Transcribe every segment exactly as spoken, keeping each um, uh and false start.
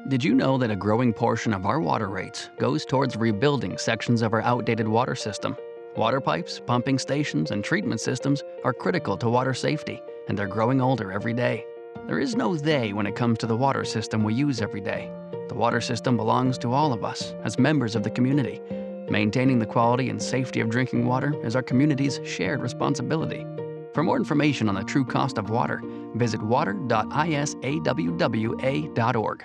Did you know that a growing portion of our water rates goes towards rebuilding sections of our outdated water system? Water pipes, pumping stations, and treatment systems are critical to water safety, and they're growing older every day. There is no they when it comes to the water system we use every day. The water system belongs to all of us as members of the community. Maintaining the quality and safety of drinking water is our community's shared responsibility. For more information on the true cost of water, visit water dot I S A W W A dot org.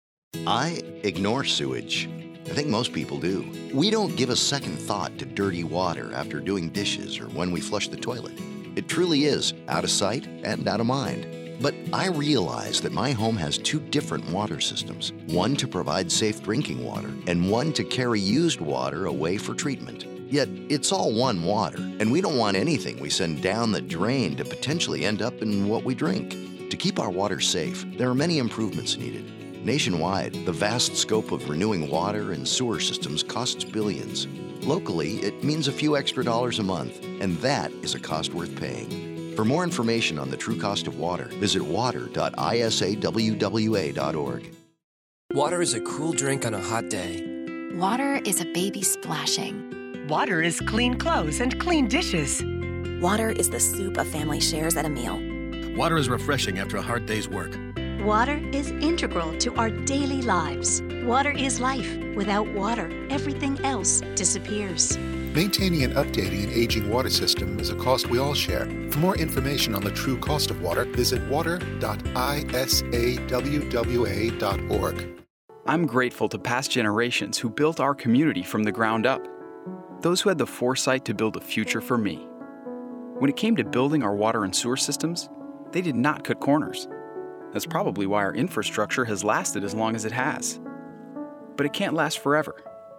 I ignore sewage. I think most people do. We don't give a second thought to dirty water after doing dishes or when we flush the toilet. It truly is out of sight and out of mind. But I realize that my home has two different water systems, one to provide safe drinking water and one to carry used water away for treatment. Yet it's all one water, and we don't want anything we send down the drain to potentially end up in what we drink. To keep our water safe, there are many improvements needed. Nationwide, the vast scope of renewing water and sewer systems costs billions. Locally, it means a few extra dollars a month, and that is a cost worth paying. For more information on the true cost of water, visit water dot I S A W W A dot org. Water is a cool drink on a hot day. Water is a baby splashing. Water is clean clothes and clean dishes. Water is the soup a family shares at a meal. Water is refreshing after a hard day's work. Water is integral to our daily lives. Water is life. Without water, everything else disappears. Maintaining and updating an aging water system is a cost we all share. For more information on the true cost of water, visit water dot I S A W W A dot org. I'm grateful to past generations who built our community from the ground up. Those who had the foresight to build a future for me. When it came to building our water and sewer systems, they did not cut corners. That's probably why our infrastructure has lasted as long as it has. But it can't last forever.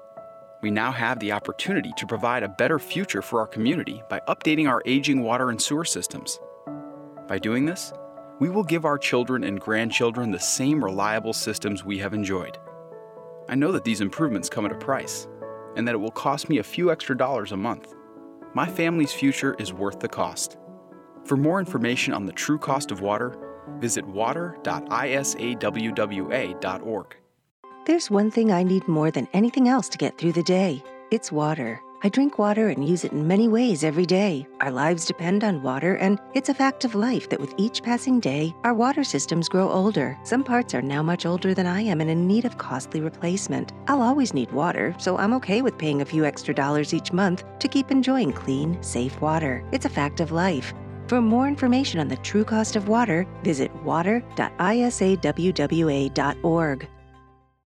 We now have the opportunity to provide a better future for our community by updating our aging water and sewer systems. By doing this, we will give our children and grandchildren the same reliable systems we have enjoyed. I know that these improvements come at a price, and that it will cost me a few extra dollars a month. My family's future is worth the cost. For more information on the true cost of water, visit water dot I S A W W A dot org. There's one thing I need more than anything else to get through the day. It's water. I drink water and use it in many ways every day. Our lives depend on water, and it's a fact of life that with each passing day, our water systems grow older. Some parts are now much older than I am and in need of costly replacement. I'll always need water, so I'm okay with paying a few extra dollars each month to keep enjoying clean, safe water. It's a fact of life. For more information on the true cost of water, visit water dot I S A W W A dot org.